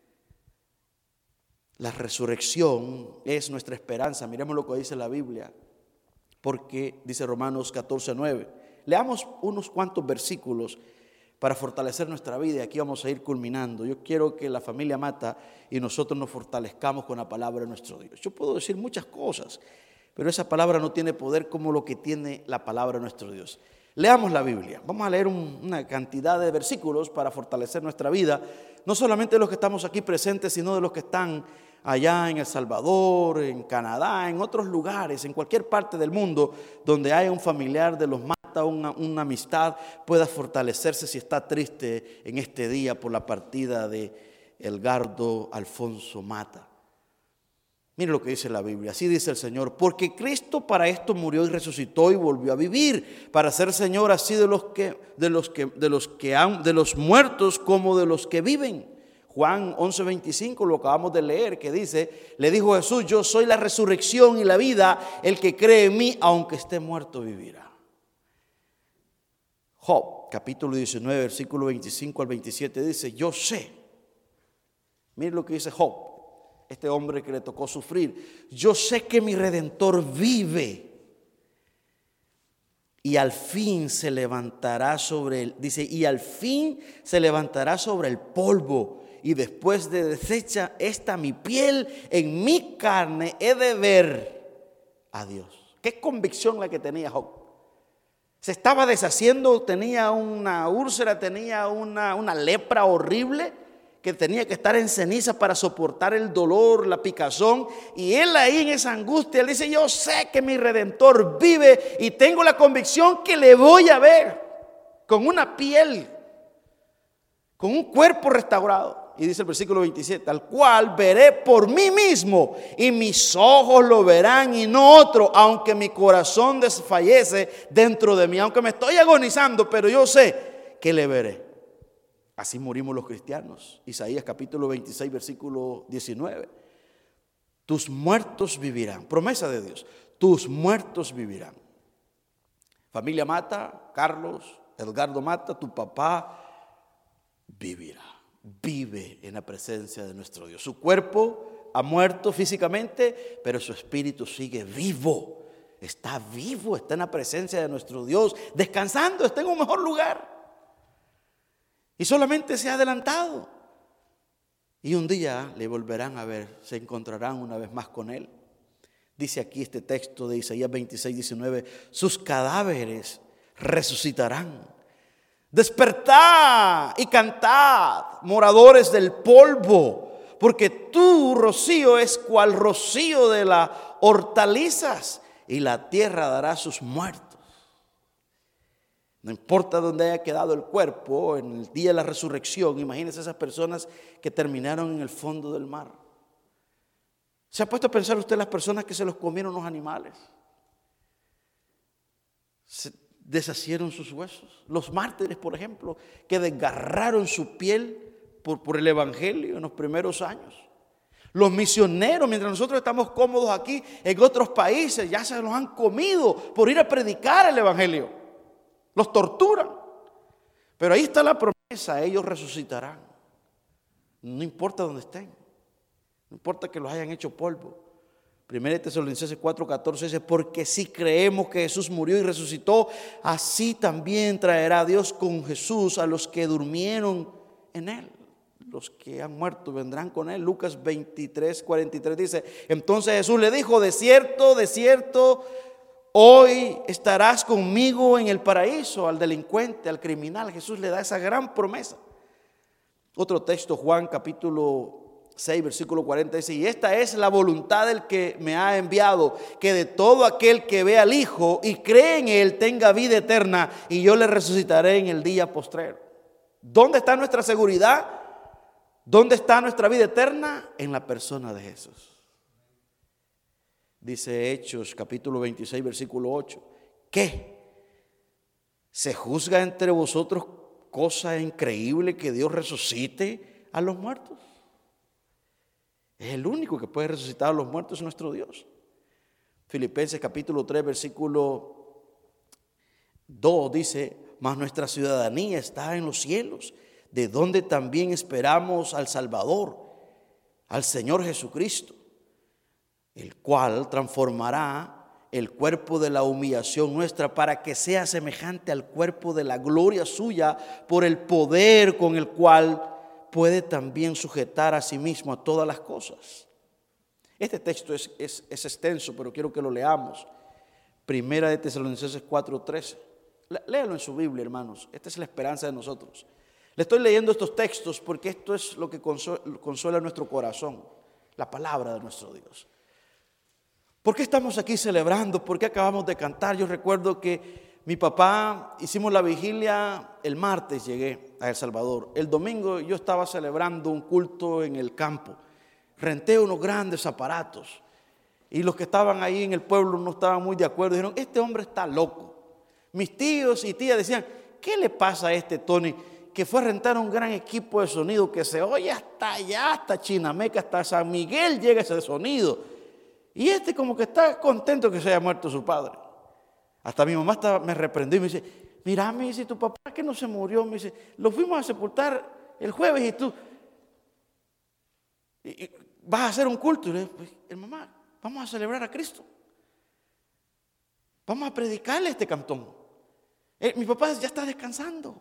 La resurrección es nuestra esperanza. Miremos lo que dice la Biblia. Porque dice Romanos catorce nueve. Leamos unos cuantos versículos para fortalecer nuestra vida. Y aquí vamos a ir culminando. Yo quiero que la familia Mata y nosotros nos fortalezcamos con la palabra de nuestro Dios. Yo puedo decir muchas cosas, pero esa palabra no tiene poder como lo que tiene la palabra de nuestro Dios. Leamos la Biblia. Vamos a leer un, una cantidad de versículos para fortalecer nuestra vida. No solamente de los que estamos aquí presentes, sino de los que están allá en El Salvador, en Canadá, en otros lugares, en cualquier parte del mundo donde haya un familiar de los Mata, una, una amistad, pueda fortalecerse si está triste en este día por la partida de Edgardo Alfonso Mata. Mire lo que dice la Biblia. Así dice el Señor: porque Cristo para esto murió y resucitó y volvió a vivir, para ser Señor así de los que de los que de los que han, de los muertos como de los que viven. Juan once veinticinco, lo acabamos de leer, que dice: le dijo Jesús: yo soy la resurrección y la vida, el que cree en mí, aunque esté muerto, vivirá. Job, capítulo diecinueve, versículo veinticinco al veintisiete, dice: yo sé. Mire lo que dice Job, este hombre que le tocó sufrir: yo sé que mi Redentor vive y al fin se levantará sobre él. Dice: y al fin se levantará sobre el polvo. Y después de deshecha esta mi piel, en mi carne he de ver a Dios. Qué convicción la que tenía Job. Se estaba deshaciendo, tenía una úlcera, tenía una, una lepra horrible, que tenía que estar en ceniza para soportar el dolor, la picazón. Y él ahí en esa angustia, él dice: yo sé que mi Redentor vive y tengo la convicción que le voy a ver con una piel, con un cuerpo restaurado. Y dice el versículo veintisiete: al cual veré por mí mismo, y mis ojos lo verán y no otro, aunque mi corazón desfallece dentro de mí. Aunque me estoy agonizando, pero yo sé que le veré. Así morimos los cristianos. Isaías capítulo veintiséis, versículo diecinueve. tus muertos vivirán. Promesa de Dios, tus muertos vivirán. Familia Mata, Carlos, Edgardo Mata, tu papá vivirá. Vive en la presencia de nuestro Dios. Su cuerpo ha muerto físicamente, pero su espíritu sigue vivo. Está vivo, está en la presencia de nuestro Dios, descansando, está en un mejor lugar. Y solamente se ha adelantado. Y un día le volverán a ver, se encontrarán una vez más con Él. Dice aquí este texto de Isaías veintiséis, diecinueve, sus cadáveres resucitarán. Despertad y cantad, moradores del polvo, porque tu rocío es cual rocío de las hortalizas, y la tierra dará sus muertos. No importa dónde haya quedado el cuerpo, en el día de la resurrección, imagínense esas personas que terminaron en el fondo del mar. ¿Se ha puesto a pensar usted las personas que se los comieron los animales? Se deshacieron sus huesos. Los mártires, por ejemplo, que desgarraron su piel por, por el evangelio en los primeros años. Los misioneros, mientras nosotros estamos cómodos aquí, en otros países ya se los han comido por ir a predicar el evangelio. Los torturan. Pero ahí está la promesa, ellos resucitarán. No importa dónde estén. No importa que los hayan hecho polvo. Primera de Tesalonicenses cuatro catorce dice, porque si creemos que Jesús murió y resucitó, así también traerá Dios con Jesús a los que durmieron en Él. Los que han muerto vendrán con Él. Lucas veintitrés cuarenta y tres dice, entonces Jesús le dijo, de cierto, de cierto, hoy estarás conmigo en el paraíso. Al delincuente, al criminal, Jesús le da esa gran promesa. Otro texto, Juan capítulo seis, versículo cuarenta dice, y esta es la voluntad del que me ha enviado, que de todo aquel que ve al Hijo y cree en Él tenga vida eterna, y yo le resucitaré en el día postrero. ¿Dónde está nuestra seguridad? ¿Dónde está nuestra vida eterna? En la persona de Jesús. Dice Hechos capítulo veintiséis, versículo ocho, ¿qué? ¿Se juzga entre vosotros cosa increíble que Dios resucite a los muertos? Es el único que puede resucitar a los muertos, es nuestro Dios. Filipenses capítulo tres, versículo dos dice, mas nuestra ciudadanía está en los cielos, de donde también esperamos al Salvador, al Señor Jesucristo, el cual transformará el cuerpo de la humillación nuestra para que sea semejante al cuerpo de la gloria suya, por el poder con el cual puede también sujetar a sí mismo a todas las cosas. Este texto es, es, es extenso, pero quiero que lo leamos. Primera de Tesalonicenses cuatro trece. Léalo en su Biblia, hermanos. Esta es la esperanza de nosotros. Le estoy leyendo estos textos porque esto es lo que consuela nuestro corazón, la palabra de nuestro Dios. ¿Por qué estamos aquí celebrando? ¿Por qué acabamos de cantar? Yo recuerdo que mi papá, hicimos la vigilia el martes, llegué a El Salvador. El domingo yo estaba celebrando un culto en el campo. Renté unos grandes aparatos y los que estaban ahí en el pueblo no estaban muy de acuerdo. Dijeron, este hombre está loco. Mis tíos y tías decían, ¿qué le pasa a este Tony? Que fue a rentar un gran equipo de sonido que se oye hasta allá, hasta Chinameca, hasta San Miguel llega ese sonido. Y este como que está contento que se haya muerto su padre. Hasta mi mamá estaba, me reprendió y me dice, mira, me dice, tu papá que no se murió, me dice, lo fuimos a sepultar el jueves y tú y, y, vas a hacer un culto. Y le digo, pues, el mamá, vamos a celebrar a Cristo. Vamos a predicarle a este cantón. Eh, mi papá ya está descansando.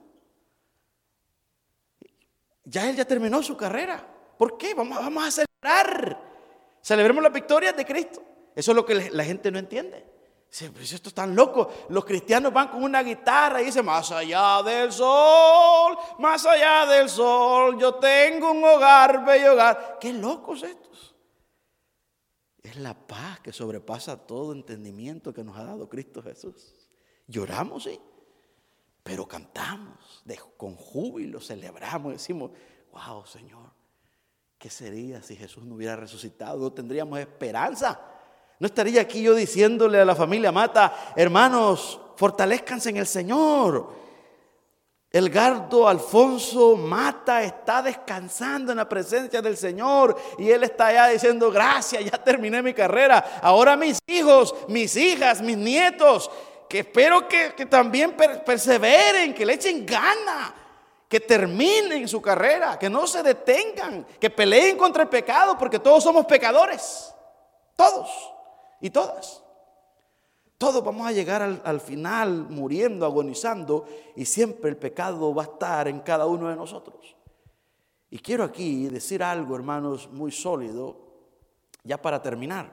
Ya él ya terminó su carrera. ¿Por qué? Vamos, vamos a celebrar. Celebremos las victorias de Cristo. Eso es lo que la gente no entiende. Dice, pues esto es tan loco. Los cristianos van con una guitarra y dicen, más allá del sol, más allá del sol, yo tengo un hogar, bello hogar. Qué locos estos. Es la paz que sobrepasa todo entendimiento que nos ha dado Cristo Jesús. Lloramos, sí, pero cantamos de, con júbilo, celebramos, decimos, wow, Señor, ¿qué sería si Jesús no hubiera resucitado? No tendríamos esperanza. No estaría aquí yo diciéndole a la familia Mata, hermanos, fortalezcanse en el Señor. Edgardo Alfonso Mata está descansando en la presencia del Señor y él está allá diciendo: gracias, ya terminé mi carrera. Ahora mis hijos, mis hijas, mis nietos, que espero que, que también per- perseveren, que le echen gana, que terminen su carrera, que no se detengan, que peleen contra el pecado, porque todos somos pecadores, todos y todas. Todos vamos a llegar al, al final muriendo, agonizando, y siempre el pecado va a estar en cada uno de nosotros. Y quiero aquí decir algo, hermanos, muy sólido, ya para terminar.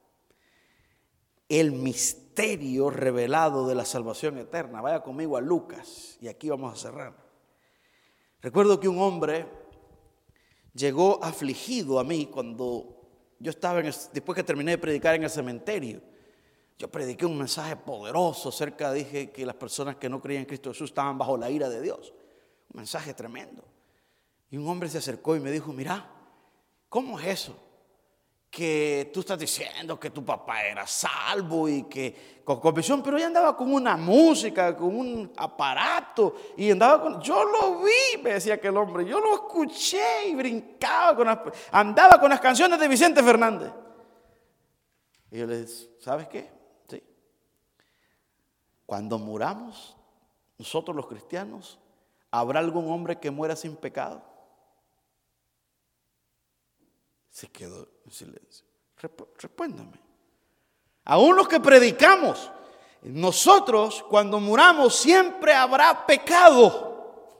El misterio revelado de la salvación eterna. Vaya conmigo a Lucas, y aquí vamos a cerrar. Recuerdo que un hombre llegó afligido a mí cuando yo estaba, en el, después que terminé de predicar en el cementerio. Yo prediqué un mensaje poderoso acerca, dije que las personas que no creían en Cristo Jesús estaban bajo la ira de Dios. Un mensaje tremendo. Y un hombre se acercó y me dijo: mira, ¿cómo es eso? Que tú estás diciendo que tu papá era salvo y que con convicción, pero ella andaba con una música, con un aparato y andaba con... Yo lo vi, me decía aquel hombre, yo lo escuché y brincaba con las, andaba con las canciones de Vicente Fernández. Y yo le dije: ¿sabes qué? Sí. Cuando muramos, nosotros los cristianos, ¿habrá algún hombre que muera sin pecado? Se quedó en silencio. Respóndame. Aún los que predicamos, nosotros cuando muramos siempre habrá pecado.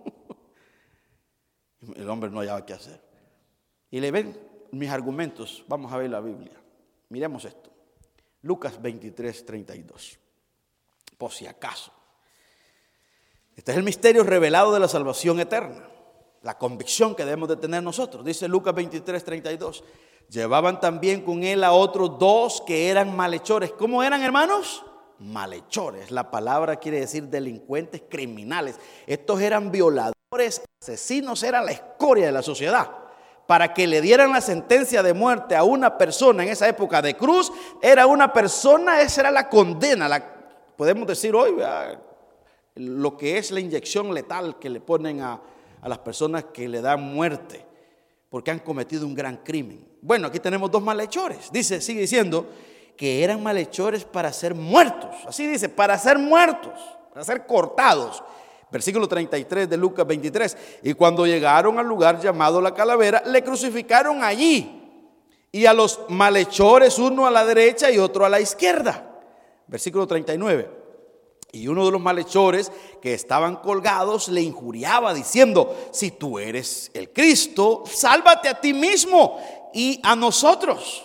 El hombre no hallaba qué hacer. Y le ven mis argumentos. Vamos a ver la Biblia. Miremos esto. Lucas veintitrés, treinta y dos. Por si acaso. Este es el misterio revelado de la salvación eterna. La convicción que debemos de tener nosotros. Dice Lucas veintitrés, treinta y dos. Llevaban también con él a otros dos que eran malhechores. ¿Cómo eran, hermanos? Malhechores. La palabra quiere decir delincuentes, criminales. Estos eran violadores, asesinos, eran la escoria de la sociedad. Para que le dieran la sentencia de muerte a una persona en esa época de cruz, era una persona, esa era la condena. La, podemos decir hoy, ¿verdad?, lo que es la inyección letal que le ponen a, a las personas que le dan muerte porque han cometido un gran crimen. Bueno, aquí tenemos dos malhechores. Dice, sigue diciendo que eran malhechores para ser muertos. Así dice, para ser muertos, para ser cortados. Versículo treinta y tres de Lucas veintitrés. Y cuando llegaron al lugar llamado La Calavera, le crucificaron allí. Y a los malhechores, uno a la derecha y otro a la izquierda. Versículo treinta y nueve. Y uno de los malhechores que estaban colgados le injuriaba diciendo: si tú eres el Cristo, sálvate a ti mismo y a nosotros.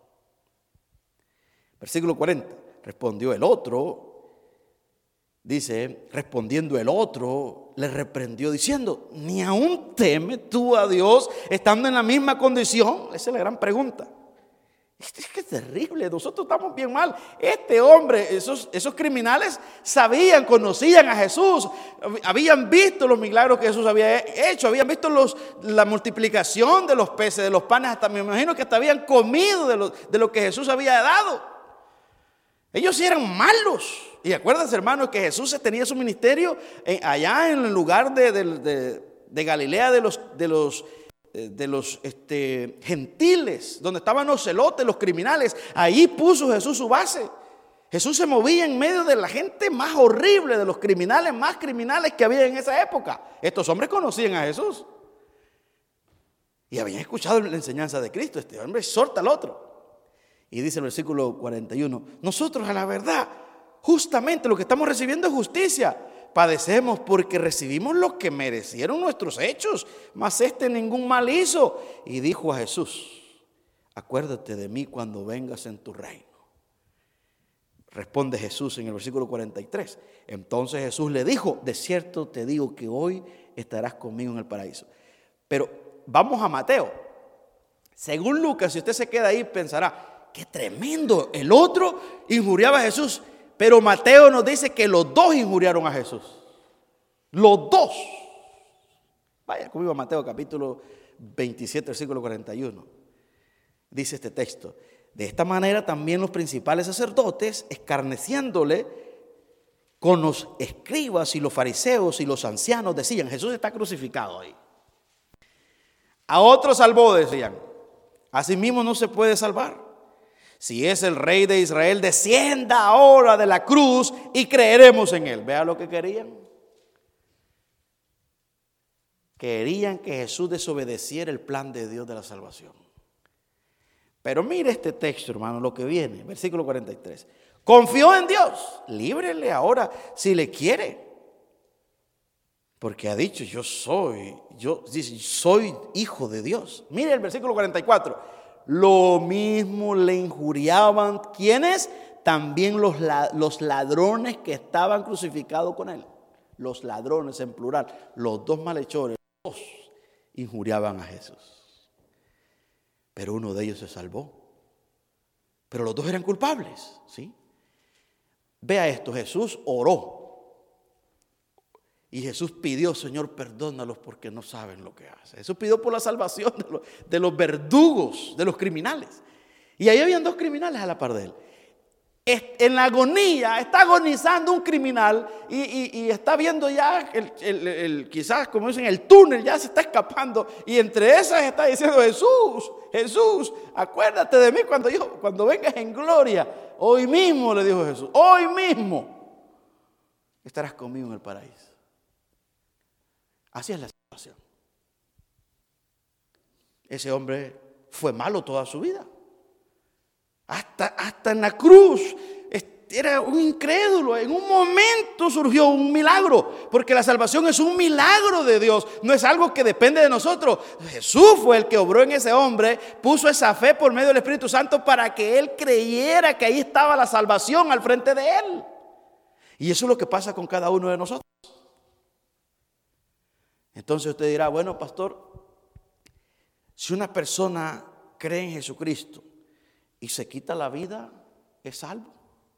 Versículo cuarenta. Respondió el otro. Dice, respondiendo el otro, le reprendió diciendo: ¿ni aún temes tú a Dios estando en la misma condición? Esa es la gran pregunta. Es que es terrible, nosotros estamos bien mal. Este hombre, esos, esos criminales sabían, conocían a Jesús, habían visto los milagros que Jesús había hecho, habían visto los, la multiplicación de los peces, de los panes, hasta me imagino que hasta habían comido de lo, de lo que Jesús había dado. Ellos sí eran malos. Y acuérdense, hermanos, que Jesús tenía su ministerio allá en el lugar de, de, de, de Galilea de los, de los, de los este, gentiles, donde estaban los celotes, los criminales. Ahí puso Jesús su base. Jesús se movía en medio de la gente más horrible, de los criminales más criminales que había en esa época. Estos hombres conocían a Jesús y habían escuchado la enseñanza de Cristo. Este hombre exhorta al otro. Y dice el versículo cuarenta y uno, nosotros a la verdad, justamente lo que estamos recibiendo es justicia. Padecemos porque recibimos lo que merecieron nuestros hechos, mas este ningún mal hizo. Y dijo a Jesús: acuérdate de mí cuando vengas en tu reino. Responde Jesús en el versículo cuarenta y tres. Entonces Jesús le dijo: de cierto te digo que hoy estarás conmigo en el paraíso. Pero vamos a Mateo. Según Lucas, si usted se queda ahí, pensará: qué tremendo, el otro injuriaba a Jesús. Pero Mateo nos dice que los dos injuriaron a Jesús. Los dos. Vaya conmigo a Mateo capítulo veintisiete, versículo cuarenta y uno. Dice este texto: de esta manera también los principales sacerdotes, escarneciéndole, con los escribas y los fariseos y los ancianos decían: Jesús está crucificado ahí. A otros salvó, decían. Asimismo no se puede salvar. Si es el Rey de Israel, descienda ahora de la cruz y creeremos en él. Vea lo que querían. Querían que Jesús desobedeciera el plan de Dios de la salvación. Pero mire este texto, hermano, lo que viene, versículo cuarenta y tres. Confió en Dios, líbrele ahora si le quiere. Porque ha dicho: yo soy, yo dice, soy hijo de Dios. Mire el versículo cuarenta y cuatro. Lo mismo le injuriaban, ¿quiénes? También los, los ladrones que estaban crucificados con él. Los ladrones en plural, los dos malhechores, los dos injuriaban a Jesús. Pero uno de ellos se salvó. Pero los dos eran culpables, ¿sí? Vea esto, Jesús oró. Y Jesús pidió: Señor, perdónalos porque no saben lo que hacen. Jesús pidió por la salvación de los, de los verdugos, de los criminales. Y ahí habían dos criminales a la par de él. En la agonía, está agonizando un criminal y, y, y está viendo ya, el, el, el, quizás como dicen, el túnel ya se está escapando. Y entre esas está diciendo: Jesús, Jesús, acuérdate de mí cuando, yo, cuando vengas en gloria. Hoy mismo, le dijo Jesús, hoy mismo estarás conmigo en el paraíso. Así es la situación. Ese hombre fue malo toda su vida. Hasta, hasta en la cruz era un incrédulo. En un momento surgió un milagro, porque la salvación es un milagro de Dios, no es algo que depende de nosotros. Jesús fue el que obró en ese hombre, puso esa fe por medio del Espíritu Santo para que él creyera que ahí estaba la salvación al frente de él. Y eso es lo que pasa con cada uno de nosotros. Entonces usted dirá: bueno, pastor, si una persona cree en Jesucristo y se quita la vida, ¿es salvo?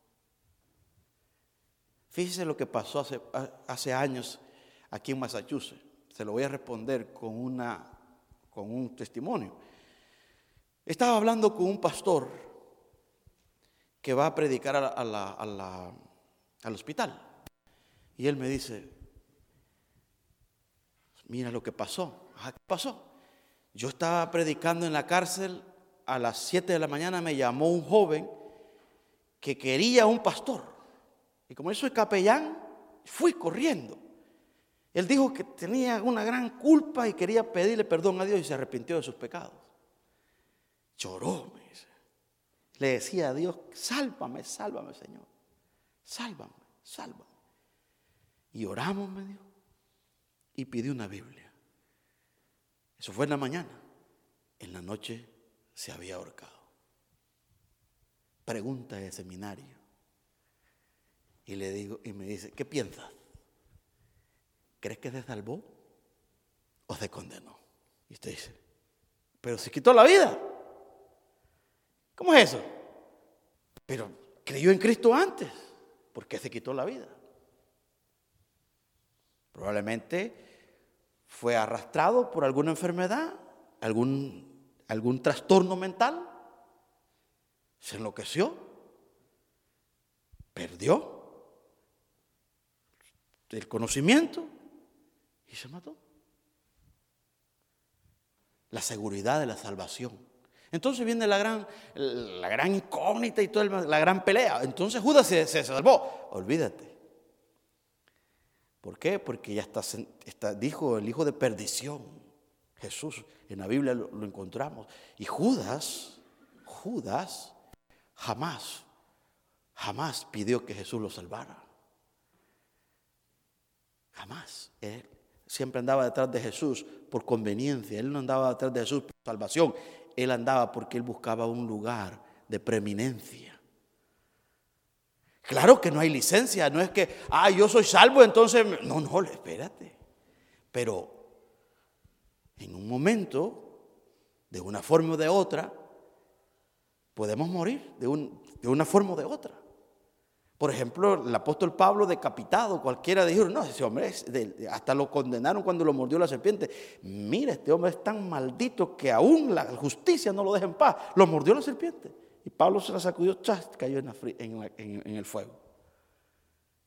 Fíjese lo que pasó hace, hace años aquí en Massachusetts. Se lo voy a responder con, una, con un testimonio. Estaba hablando con un pastor que va a predicar a la, a la, a la, al hospital. Y él me dice: mira lo que pasó. Ah, ¿qué pasó? Yo estaba predicando en la cárcel. A las siete de la mañana me llamó un joven que quería un pastor. Y como yo soy capellán, fui corriendo. Él dijo que tenía una gran culpa y quería pedirle perdón a Dios y se arrepintió de sus pecados. Lloró, me dice. Le decía a Dios: sálvame, sálvame, Señor. Sálvame, sálvame. Y oramos, me dijo. Y pidió una Biblia. Eso fue en la mañana. En la noche se había ahorcado. Pregunta de seminario. Y le digo, y me dice: ¿qué piensas? ¿Crees que se salvó o se condenó? Y usted dice: pero se quitó la vida. ¿Cómo es eso? Pero creyó en Cristo antes. ¿Por qué se quitó la vida? Probablemente fue arrastrado por alguna enfermedad, algún algún trastorno mental, se enloqueció, perdió el conocimiento y se mató. La seguridad de la salvación. Entonces viene la gran, la gran incógnita y toda la gran pelea. Entonces Judas se, se salvó. Olvídate. ¿Por qué? Porque ya está, está, dijo el hijo de perdición. Jesús, en la Biblia lo, lo encontramos. Y Judas, Judas, jamás, jamás pidió que Jesús lo salvara. Jamás. Él siempre andaba detrás de Jesús por conveniencia. Él no andaba detrás de Jesús por salvación. Él andaba porque él buscaba un lugar de preeminencia. Claro que no hay licencia. No es que, ah, yo soy salvo, entonces... No, no, espérate. Pero en un momento, de una forma o de otra, podemos morir de, un, de una forma o de otra. Por ejemplo, el apóstol Pablo decapitado, cualquiera dijo: no, ese hombre es de, hasta lo condenaron cuando lo mordió la serpiente. Mira, este hombre es tan maldito que aún la justicia no lo deja en paz. Lo mordió la serpiente. Y Pablo se la sacudió, chas, cayó en, la, en, la, en, en el fuego.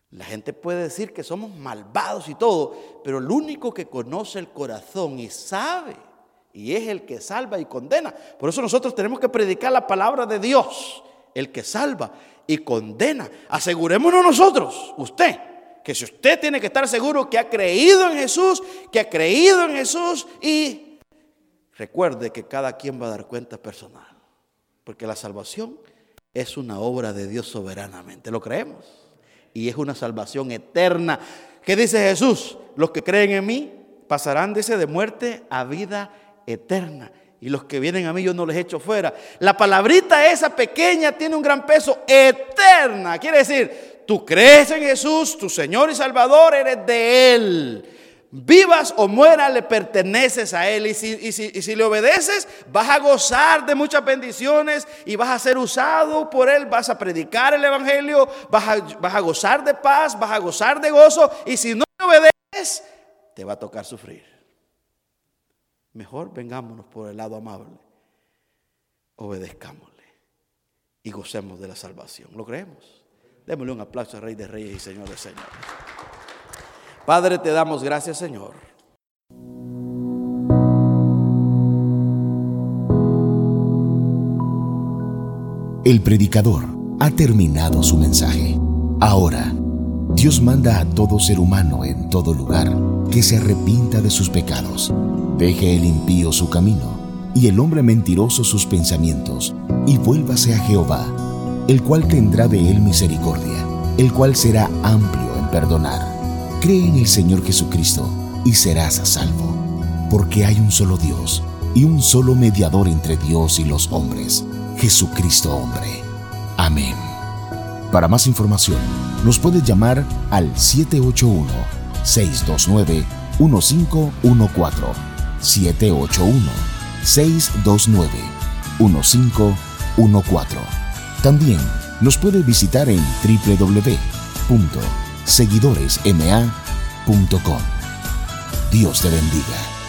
La gente puede decir que somos malvados y todo, pero el único que conoce el corazón y sabe, y es el que salva y condena. Por eso nosotros tenemos que predicar la palabra de Dios, el que salva y condena. Asegurémonos nosotros, usted, que si usted tiene que estar seguro que ha creído en Jesús, que ha creído en Jesús, y recuerde que cada quien va a dar cuenta personal, porque la salvación es una obra de Dios soberanamente, ¿lo creemos? Y es una salvación eterna. ¿Qué dice Jesús? Los que creen en mí pasarán, dice, de muerte a vida eterna. Y los que vienen a mí yo no les echo fuera. La palabrita esa pequeña tiene un gran peso, eterna. Quiere decir, tú crees en Jesús, tu Señor y Salvador, eres de Él. Vivas o mueras, le perteneces a Él. Y si, y, si, y si le obedeces, vas a gozar de muchas bendiciones y vas a ser usado por Él. Vas a predicar el Evangelio, vas a, vas a gozar de paz, vas a gozar de gozo. Y si no le obedeces, te va a tocar sufrir. Mejor vengámonos por el lado amable, obedezcámosle y gocemos de la salvación. ¿Lo creemos? Démosle un aplauso al Rey de Reyes y Señor de Señores. Padre, te damos gracias, Señor. El predicador ha terminado su mensaje. Ahora, Dios manda a todo ser humano en todo lugar que se arrepienta de sus pecados, deje el impío su camino y el hombre mentiroso sus pensamientos, y vuélvase a Jehová, el cual tendrá de él misericordia, el cual será amplio en perdonar. Cree en el Señor Jesucristo y serás salvo, porque hay un solo Dios y un solo mediador entre Dios y los hombres, Jesucristo hombre. Amén. Para más información, nos puede llamar al siete ocho uno, seis dos nueve, uno cinco uno cuatro, siete ocho uno, seis dos nueve, uno cinco uno cuatro. También nos puede visitar en doble u doble u doble u punto seguidores m a punto com. Dios te bendiga.